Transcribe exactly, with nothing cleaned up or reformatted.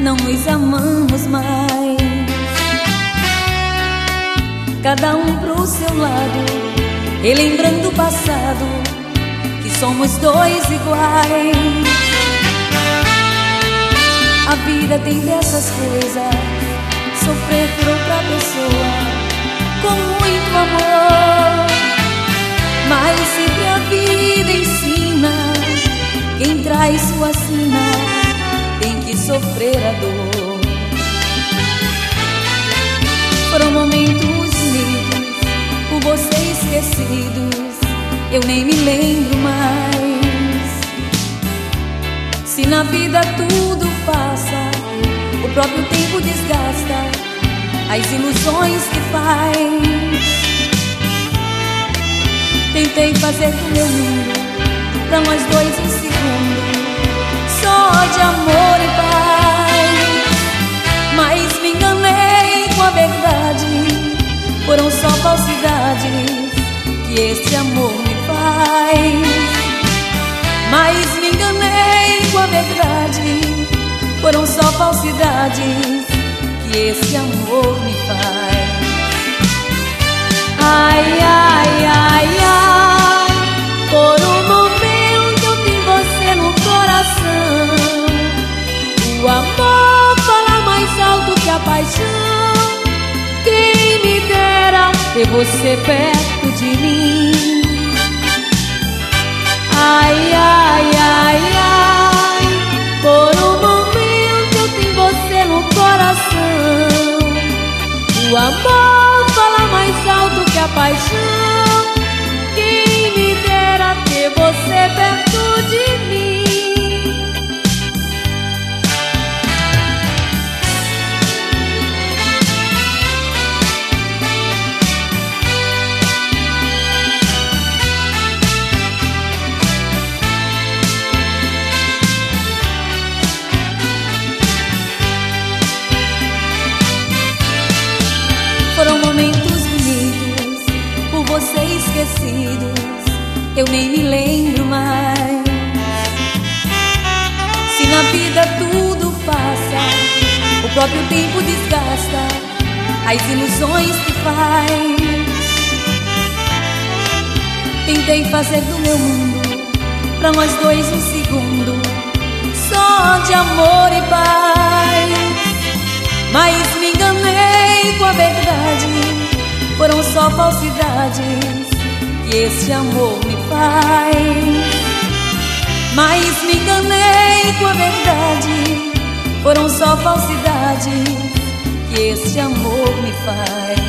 não nos amamos mais. Cada um pro seu lado, relembrando o passado, que somos dois iguais. A vida tem dessas coisas, sofrer por outra pessoa com muito amor. Mas sempre a vida ensina, quem traz sua sina tem que sofrer a dor. Foram momentos unidos, por você esquecidos, eu nem me lembro mais. Se na vida tudo passa, o próprio tempo desgasta as ilusões que faz. Tentei fazer do meu mundo pra nós dois um segundo só de amor e paz, mas me enganei com a verdade. Foram só falsidades que esse amor me faz. Mas me enganei com a verdade. Foram só falsidades que esse amor me faz. Ai, ai, ai, ai, por um momento eu vi você no coração. O amor fala mais alto que a paixão. Quem me dera ter você perto de mim. Ai, ai, ai, ai, por um momento eu tenho você no coração. O amor fala mais alto que a paixão. Quem me dera ter você perto de mim. Foram momentos bonitos, por você esquecidos, eu nem me lembro mais. Se na vida tudo passa, o próprio tempo desgasta as ilusões que faz. Tentei fazer do meu mundo pra nós dois um segundo só de amor e paz, mas me enganei com a verdade. Foram só falsidades que esse amor me faz. Mas me enganei com a verdade. Foram só falsidades que esse amor me faz.